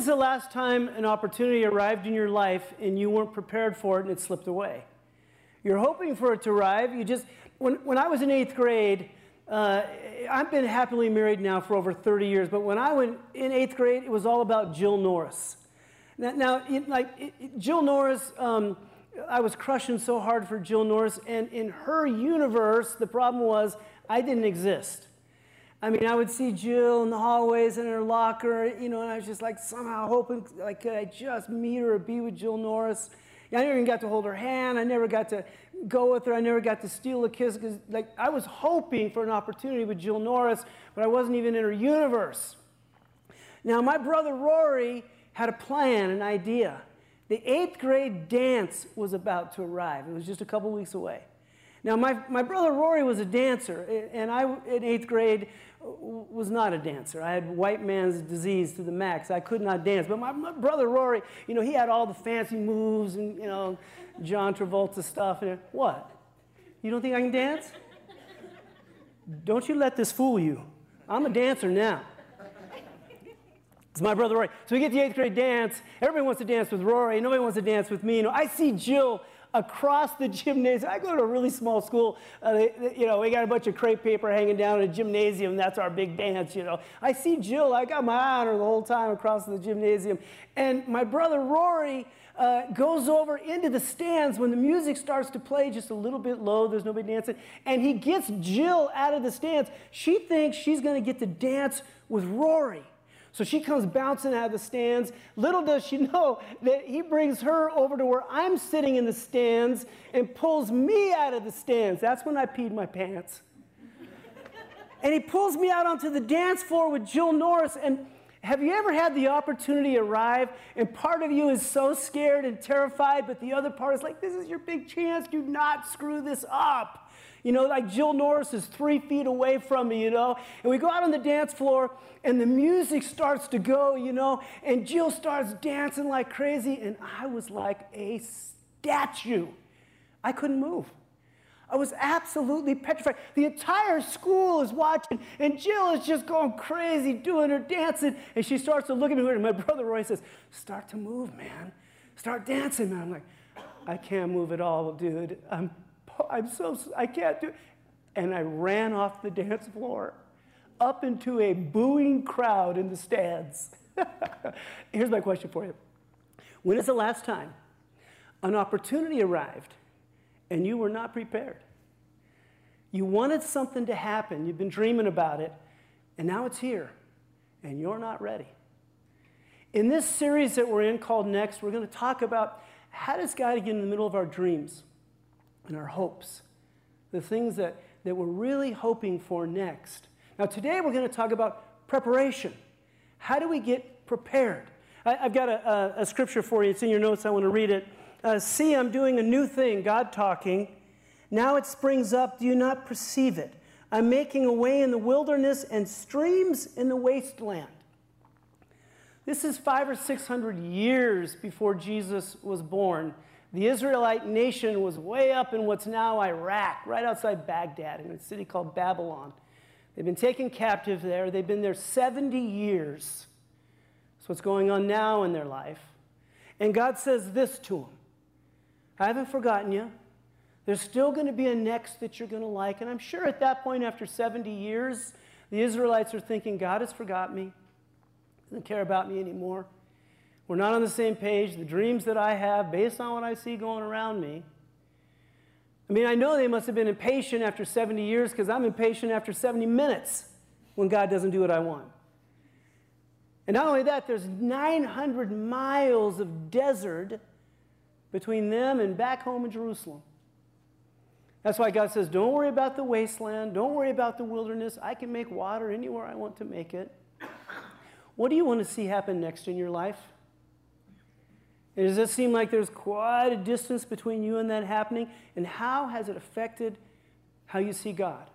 is the last time an opportunity arrived in your life and you weren't prepared for it and it slipped away? You're hoping for it to arrive. When I was in 8th grade, I've been happily married now for over 30 years, but when I went in 8th grade, it was all about Jill Norris. Jill Norris, I was crushing so hard for Jill Norris, and in her universe, the problem was I didn't exist. I mean, I would see Jill in the hallways in her locker, and I was just like somehow hoping, like, could I just meet her or be with Jill Norris? I never even got to hold her hand. I never got to go with her. I never got to steal a kiss because, I was hoping for an opportunity with Jill Norris, but I wasn't even in her universe. Now, my brother Rory had a plan, an idea. The 8th grade dance was about to arrive. It was just a couple weeks away. Now, my brother Rory was a dancer, and I, in 8th grade, was not a dancer. I had white man's disease to the max. I could not dance. But my brother Rory, he had all the fancy moves and, John Travolta stuff. And what? You don't think I can dance? Don't you let this fool you. I'm a dancer now. It's my brother Rory. So we get the 8th grade dance. Everybody wants to dance with Rory. Nobody wants to dance with me. I see Jill across the gymnasium. I go to a really small school. We got a bunch of crepe paper hanging down in a gymnasium. That's our big dance, I see Jill. I got my eye on her the whole time across the gymnasium. And my brother Rory goes over into the stands when the music starts to play just a little bit low. There's nobody dancing. And he gets Jill out of the stands. She thinks she's going to get to dance with Rory. So she comes bouncing out of the stands. Little does she know that he brings her over to where I'm sitting in the stands and pulls me out of the stands. That's when I peed my pants. And he pulls me out onto the dance floor with Jill Norris. And have you ever had the opportunity arrive and part of you is so scared and terrified, but the other part is like, this is your big chance. Do not screw this up. Like Jill Norris is 3 feet away from me, And we go out on the dance floor, and the music starts to go, and Jill starts dancing like crazy, and I was like a statue. I couldn't move. I was absolutely petrified. The entire school is watching, and Jill is just going crazy, doing her dancing, and she starts to look at me, and my brother Roy says, start to move, man. Start dancing, man. I'm like, I can't move at all, dude. I can't do it. And I ran off the dance floor up into a booing crowd in the stands. Here's my question for you. When is the last time an opportunity arrived and you were not prepared? You wanted something to happen. You've been dreaming about it, and now it's here, and you're not ready. In this series that we're in called Next, we're going to talk about how does God get in the middle of our dreams and our hopes, the things that we're really hoping for next. Now, today we're going to talk about preparation. How do we get prepared? I've got a scripture for you. It's in your notes. I want to read it. See, I'm doing a new thing, God talking. Now it springs up. Do you not perceive it? I'm making a way in the wilderness and streams in the wasteland. This is 500 or 600 years before Jesus was born. The Israelite nation was way up in what's now Iraq, right outside Baghdad, in a city called Babylon. They've been taken captive there. They've been there 70 years. That's what's going on now in their life. And God says this to them. I haven't forgotten you. There's still going to be a next that you're going to like. And I'm sure at that point, after 70 years, the Israelites are thinking, God has forgot me. Doesn't care about me anymore. We're not on the same page. The dreams that I have, based on what I see going around me. I mean, I know they must have been impatient after 70 years because I'm impatient after 70 minutes when God doesn't do what I want. And not only that, there's 900 miles of desert between them and back home in Jerusalem. That's why God says, don't worry about the wasteland. Don't worry about the wilderness. I can make water anywhere I want to make it. What do you want to see happen next in your life? And does it seem like there's quite a distance between you and that happening? And how has it affected how you see God?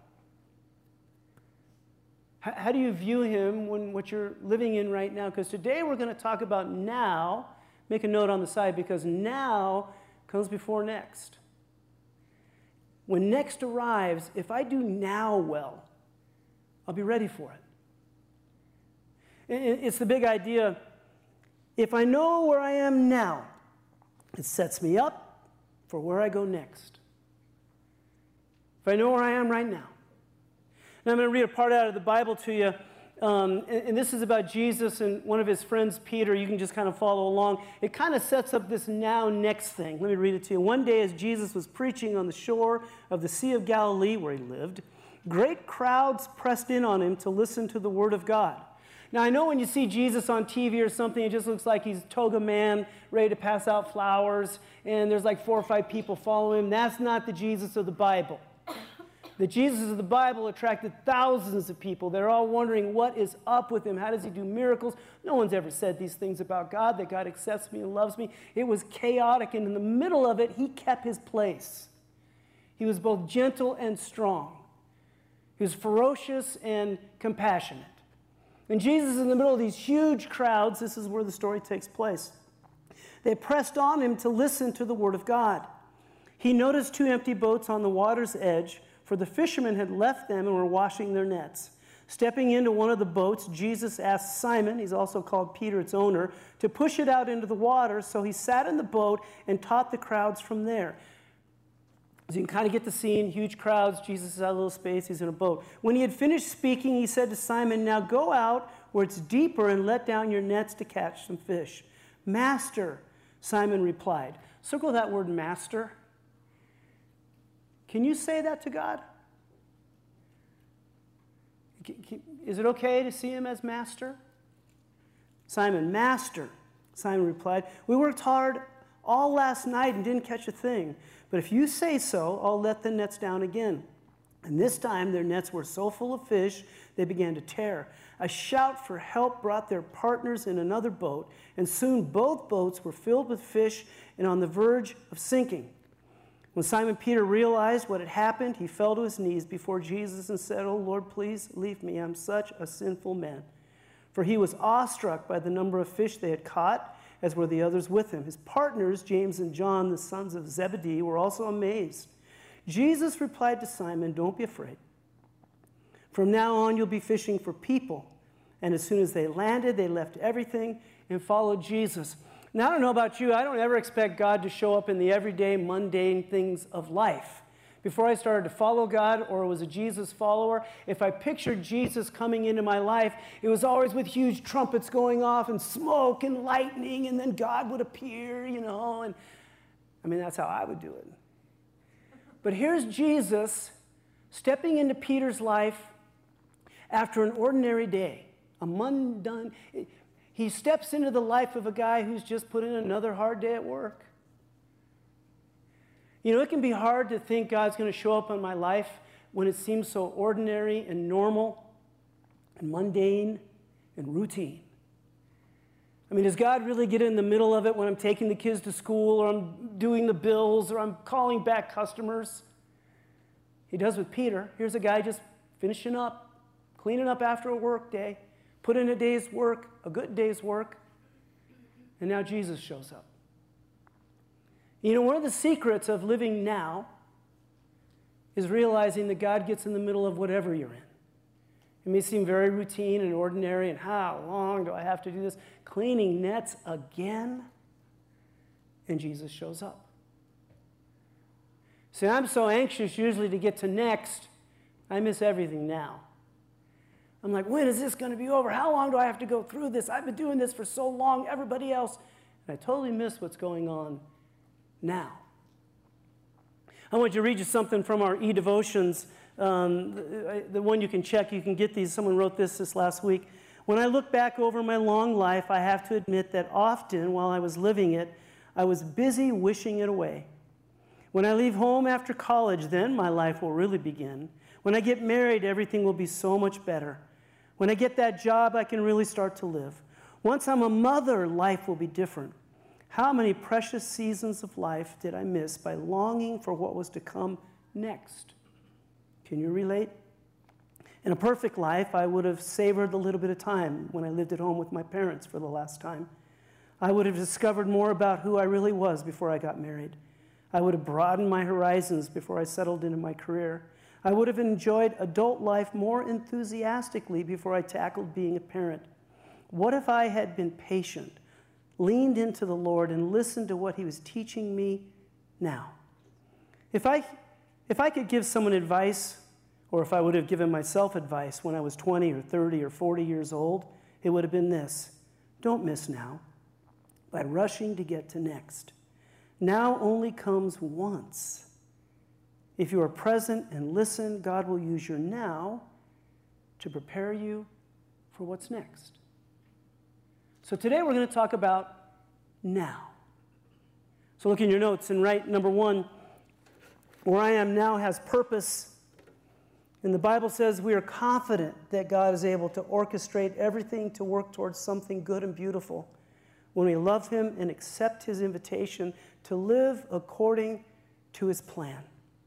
How do you view him when what you're living in right now? Because today we're going to talk about now. Make a note on the side because now comes before next. When next arrives, if I do now well, I'll be ready for it. It's the big idea If I know where I am now, it sets me up for where I go next. If I know where I am right now. Now I'm going to read a part out of the Bible to you. And this is about Jesus and one of his friends, Peter. You can just kind of follow along. It kind of sets up this now next thing. Let me read it to you. One day as Jesus was preaching on the shore of the Sea of Galilee where he lived, great crowds pressed in on him to listen to the word of God. Now, I know when you see Jesus on TV or something, it just looks like he's toga man, ready to pass out flowers, and there's like 4 or 5 people following him. That's not the Jesus of the Bible. The Jesus of the Bible attracted thousands of people. They're all wondering what is up with him. How does he do miracles? No one's ever said these things about God, that God accepts me and loves me. It was chaotic, and in the middle of it, he kept his place. He was both gentle and strong. He was ferocious and compassionate. And Jesus is in the middle of these huge crowds. This is where the story takes place. They pressed on him to listen to the word of God. He noticed 2 empty boats on the water's edge, for the fishermen had left them and were washing their nets. Stepping into one of the boats, Jesus asked Simon, he's also called Peter, its owner, to push it out into the water. So he sat in the boat and taught the crowds from there. So you can kind of get the scene, huge crowds, Jesus is out of a little space, he's in a boat. When he had finished speaking, he said to Simon, now go out where it's deeper and let down your nets to catch some fish. Master, Simon replied. Circle that word master. Can you say that to God? Is it okay to see him as master? Simon, master, Simon replied. We worked hard all last night and didn't catch a thing. But if you say so, I'll let the nets down again. And this time their nets were so full of fish, they began to tear. A shout for help brought their partners in another boat, and soon both boats were filled with fish and on the verge of sinking. When Simon Peter realized what had happened, he fell to his knees before Jesus and said, "Oh Lord, please leave me. I'm such a sinful man." For he was awestruck by the number of fish they had caught, as were the others with him. His partners, James and John, the sons of Zebedee, were also amazed. Jesus replied to Simon, "Don't be afraid. From now on, you'll be fishing for people." And as soon as they landed, they left everything and followed Jesus. Now, I don't know about you, I don't ever expect God to show up in the everyday, mundane things of life. Before I started to follow God or was a Jesus follower, if I pictured Jesus coming into my life, it was always with huge trumpets going off and smoke and lightning, and then God would appear, and that's how I would do it. But here's Jesus stepping into Peter's life after an ordinary day, a mundane. He steps into the life of a guy who's just put in another hard day at work. It can be hard to think God's going to show up in my life when it seems so ordinary and normal and mundane and routine. Does God really get in the middle of it when I'm taking the kids to school or I'm doing the bills or I'm calling back customers? He does with Peter. Here's a guy just finishing up, cleaning up after a work day, put in a day's work, a good day's work, and now Jesus shows up. One of the secrets of living now is realizing that God gets in the middle of whatever you're in. It may seem very routine and ordinary, and how long do I have to do this? Cleaning nets again? And Jesus shows up. See, I'm so anxious usually to get to next, I miss everything now. I'm like, when is this going to be over? How long do I have to go through this? I've been doing this for so long, everybody else. And I totally miss what's going on now. I want you to read you something from our e-devotions, the one you can check. You can get these. Someone wrote this last week. When I look back over my long life, I have to admit that often while I was living it, I was busy wishing it away. When I leave home after college, then my life will really begin. When I get married, everything will be so much better. When I get that job, I can really start to live. Once I'm a mother, life will be different. How many precious seasons of life did I miss by longing for what was to come next? Can you relate? In a perfect life, I would have savored the little bit of time when I lived at home with my parents for the last time. I would have discovered more about who I really was before I got married. I would have broadened my horizons before I settled into my career. I would have enjoyed adult life more enthusiastically before I tackled being a parent. What if I had been patient, leaned into the Lord and listened to what he was teaching me now. If I could give someone advice, or if I would have given myself advice when I was 20 or 30 or 40 years old, it would have been this: don't miss now by rushing to get to next. Now only comes once. If you are present and listen, God will use your now to prepare you for what's next. So today we're going to talk about now. So look in your notes and write number 1, where I am now has purpose. And the Bible says we are confident that God is able to orchestrate everything to work towards something good and beautiful when we love him and accept his invitation to live according to his plan.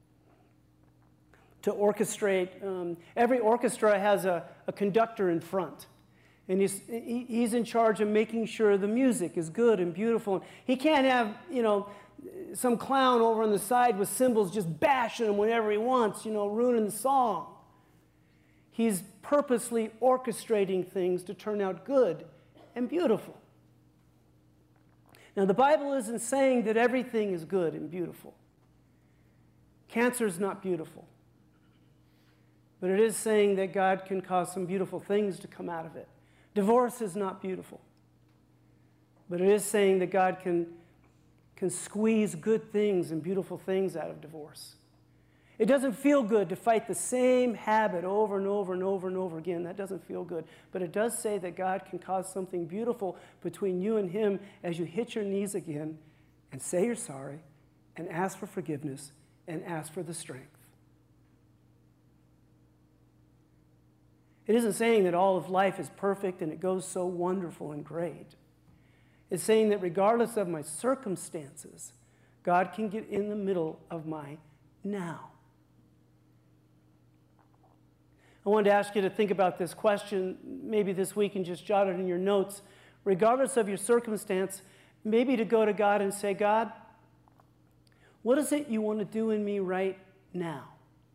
To orchestrate, every orchestra has a conductor in front. And he's in charge of making sure the music is good and beautiful. He can't have, some clown over on the side with cymbals just bashing him whenever he wants, ruining the song. He's purposely orchestrating things to turn out good and beautiful. Now, the Bible isn't saying that everything is good and beautiful. Cancer is not beautiful. But it is saying that God can cause some beautiful things to come out of it. Divorce is not beautiful. But it is saying that God can squeeze good things and beautiful things out of divorce. It doesn't feel good to fight the same habit over and over and over and over again. That doesn't feel good. But it does say that God can cause something beautiful between you and him as you hit your knees again and say you're sorry and ask for forgiveness and ask for the strength. It isn't saying that all of life is perfect and it goes so wonderful and great. It's saying that regardless of my circumstances, God can get in the middle of my now. I wanted to ask you to think about this question maybe this week and just jot it in your notes. Regardless of your circumstance, maybe to go to God and say, God, what is it you want to do in me right now?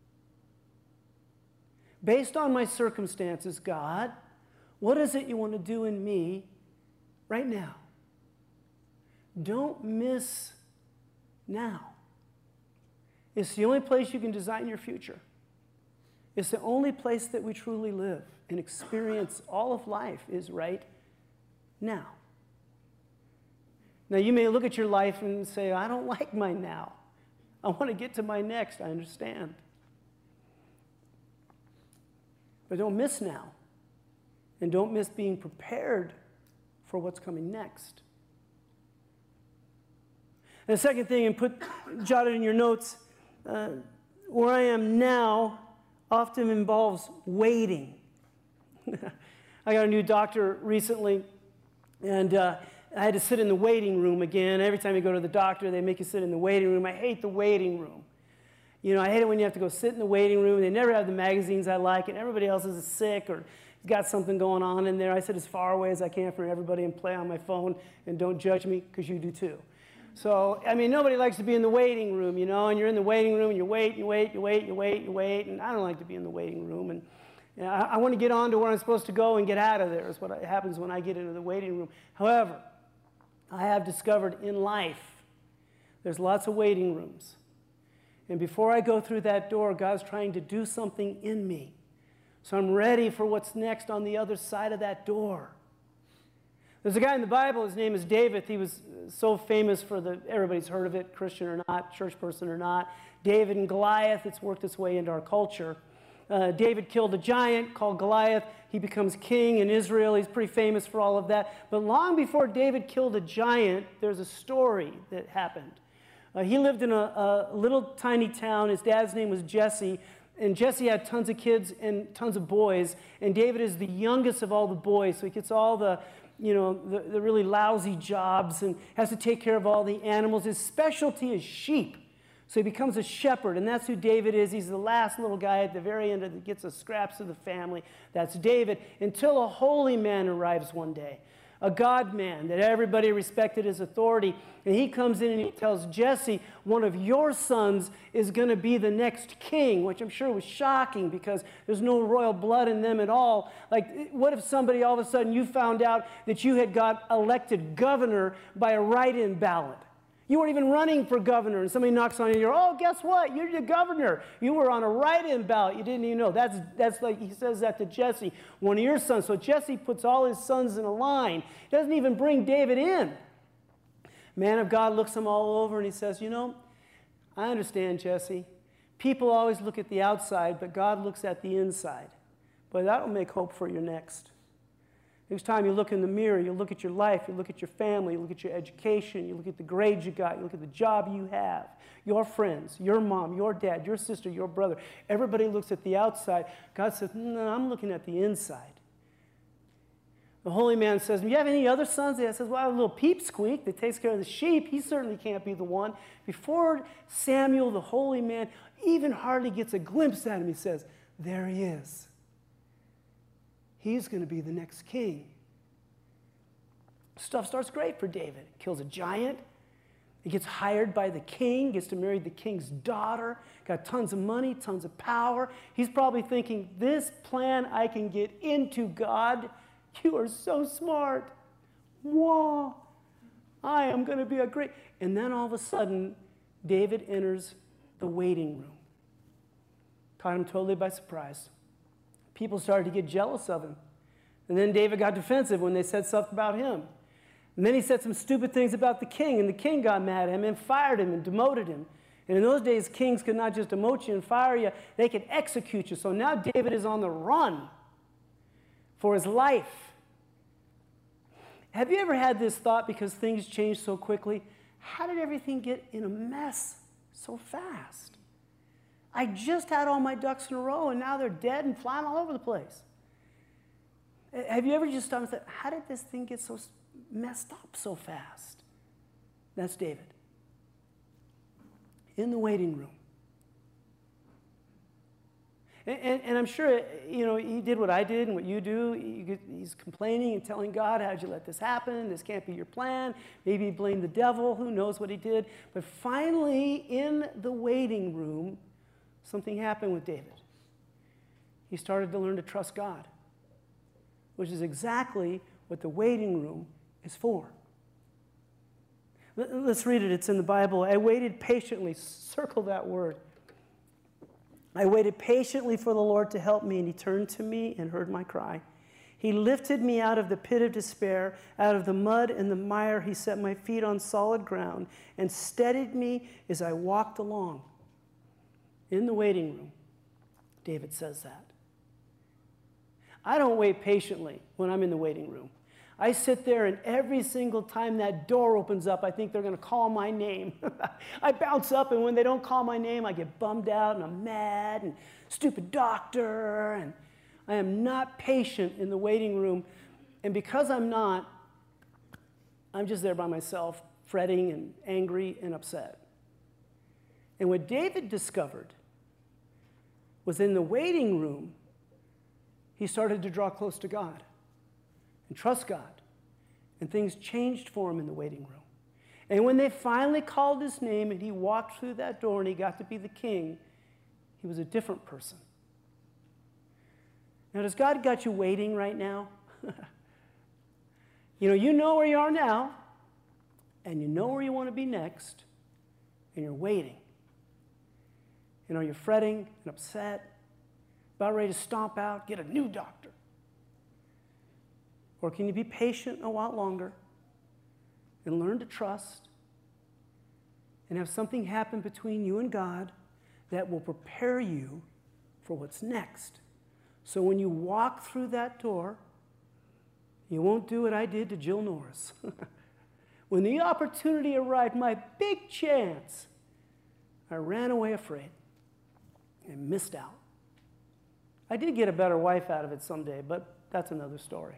Based on my circumstances, God, what is it you want to do in me right now? Don't miss now. It's the only place you can design your future. It's the only place that we truly live and experience all of life is right now. Now, you may look at your life and say, I don't like my now. I want to get to my next. I understand. But don't miss now. And don't miss being prepared for what's coming next. And the second thing, and jot it in your notes, where I am now often involves waiting. I got a new doctor recently, and I had to sit in the waiting room again. Every time you go to the doctor, they make you sit in the waiting room. I hate the waiting room. I hate it when you have to go sit in the waiting room. They never have the magazines I like, and everybody else is sick or got something going on in there. I sit as far away as I can from everybody and play on my phone, and don't judge me, because you do too. So, nobody likes to be in the waiting room, and you're in the waiting room, and you wait, and I don't like to be in the waiting room. And I want to get on to where I'm supposed to go and get out of there is what happens when I get into the waiting room. However, I have discovered in life, there's lots of waiting rooms. And before I go through that door, God's trying to do something in me. So I'm ready for what's next on the other side of that door. There's a guy in the Bible, his name is David. He was so famous everybody's heard of it, Christian or not, church person or not. David and Goliath, it's worked its way into our culture. David killed a giant called Goliath. He becomes king in Israel. He's pretty famous for all of that. But long before David killed a giant, there's a story that happened. He lived in a little tiny town. His dad's name was Jesse. And Jesse had tons of kids and tons of boys. And David is the youngest of all the boys. So he gets all the really lousy jobs and has to take care of all the animals. His specialty is sheep. So he becomes a shepherd, and that's who David is. He's the last little guy at the very end that gets the scraps of the family. That's David, until a holy man arrives one day. a God-man that everybody respected his authority. And he comes in and he tells Jesse, one of your sons is going to be the next king, which I'm sure was shocking because there's no royal blood in them at all. Like, what if somebody all of a sudden you found out that you had got elected governor by a write-in ballot? You weren't even running for governor, and somebody knocks on your door, oh, guess what? You're the governor. You were on a write-in ballot. You didn't even know. That's like, he says that to Jesse, one of your sons. So Jesse puts all his sons in a line. He doesn't even bring David in. Man of God looks him all over, and he says, you know, I understand, Jesse. People always look at the outside, but God looks at the inside. But that will make hope for your next. Next time you look in the mirror, you look at your life, you look at your family, you look at your education, you look at the grades you got, you look at the job you have, your friends, your mom, your dad, your sister, your brother. Everybody looks at the outside. God says, no, I'm looking at the inside. The holy man says, do you have any other sons? He says, well, I have a little peepsqueak that takes care of the sheep. He certainly can't be the one. Before Samuel, the holy man, even hardly gets a glimpse at him, he says, there he is. He's going to be the next king. Stuff starts great for David. Kills a giant. He gets hired by the king, gets to marry the king's daughter, got tons of money, tons of power. He's probably thinking, this plan I can get into, God. You are so smart. Whoa. I am going to be a great... And then all of a sudden, David enters the waiting room. Caught him totally by surprise. People started to get jealous of him. And then David got defensive when they said stuff about him. And then he said some stupid things about the king, and the king got mad at him and fired him and demoted him. And in those days, kings could not just demote you and fire you, they could execute you. So now David is on the run for his life. Have you ever had this thought, because things change so quickly, how did everything get in a mess so fast? I just had all my ducks in a row, and now they're dead and flying all over the place. Have you ever just stopped and thought, how did this thing get so messed up so fast? That's David. In the waiting room. And I'm sure, you know, he did what I did and what you do. He's complaining and telling God, how did you let this happen? This can't be your plan. Maybe he blamed the devil. Who knows what he did? But finally, in the waiting room, something happened with David. He started to learn to trust God, which is exactly what the waiting room is for. Let's read it. It's in the Bible. I waited patiently. Circle that word. I waited patiently for the Lord to help me, and he turned to me and heard my cry. He lifted me out of the pit of despair, out of the mud and the mire. He set my feet on solid ground and steadied me as I walked along. In the waiting room, David says that. I don't wait patiently when I'm in the waiting room. I sit there, and every single time that door opens up, I think they're going to call my name. I bounce up, and when they don't call my name, I get bummed out, and I'm mad, and stupid doctor, and I am not patient in the waiting room. And because I'm not, I'm just there by myself, fretting and angry and upset. And what David discovered was in the waiting room, he started to draw close to God and trust God. And things changed for him in the waiting room. And when they finally called his name and he walked through that door and he got to be the king, he was a different person. Now, does God got you waiting right now? You know where you are now, and you know where you want to be next, and you're waiting. You're fretting and upset, about ready to stomp out, get a new doctor. Or can you be patient a while longer and learn to trust and have something happen between you and God that will prepare you for what's next? So when you walk through that door, you won't do what I did to Jill Norris. When the opportunity arrived, my big chance, I ran away afraid and missed out. I did get a better wife out of it someday, but that's another story.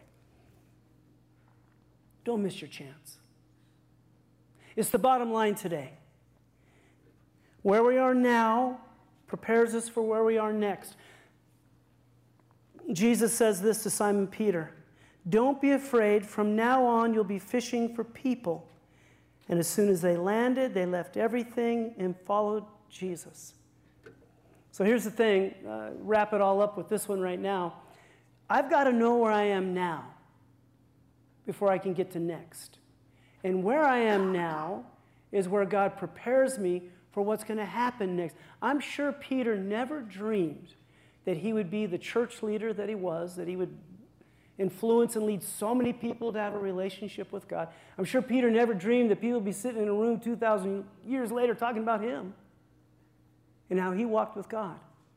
Don't miss your chance. It's the bottom line today. Where we are now prepares us for where we are next. Jesus says this to Simon Peter, Don't be afraid. From now on, you'll be fishing for people. And as soon as they landed, they left everything and followed Jesus. So here's the thing. Wrap it all up with this one right now. I've got to know where I am now before I can get to next. And where I am now is where God prepares me for what's going to happen next. I'm sure Peter never dreamed that he would be the church leader that he was, that he would influence and lead so many people to have a relationship with God. I'm sure Peter never dreamed that people would be sitting in a room 2,000 years later talking about him and how he walked with God.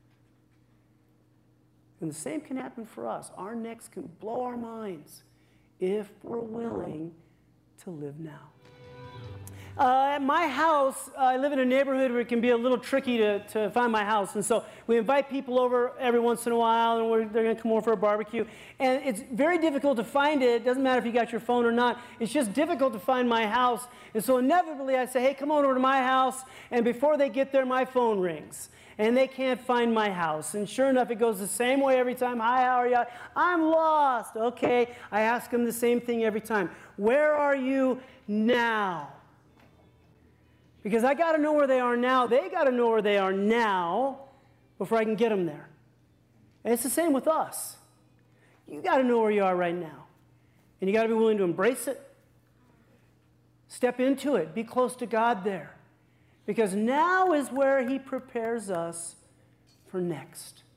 And the same can happen for us. Our next can blow our minds if we're willing to live now. At my house, I live in a neighborhood where it can be a little tricky to find my house. And so we invite people over every once in a while, and they're going to come over for a barbecue. And it's very difficult to find it. It doesn't matter if you got your phone or not. It's just difficult to find my house. And so inevitably I say, hey, come on over to my house. And before they get there, my phone rings. And they can't find my house. And sure enough, it goes the same way every time. Hi, how are you? I'm lost. Okay. I ask them the same thing every time. Where are you now? Because I got to know where they are now. They got to know where they are now before I can get them there. And it's the same with us. You got to know where you are right now. And you got to be willing to embrace it. Step into it. Be close to God there. Because now is where he prepares us for next.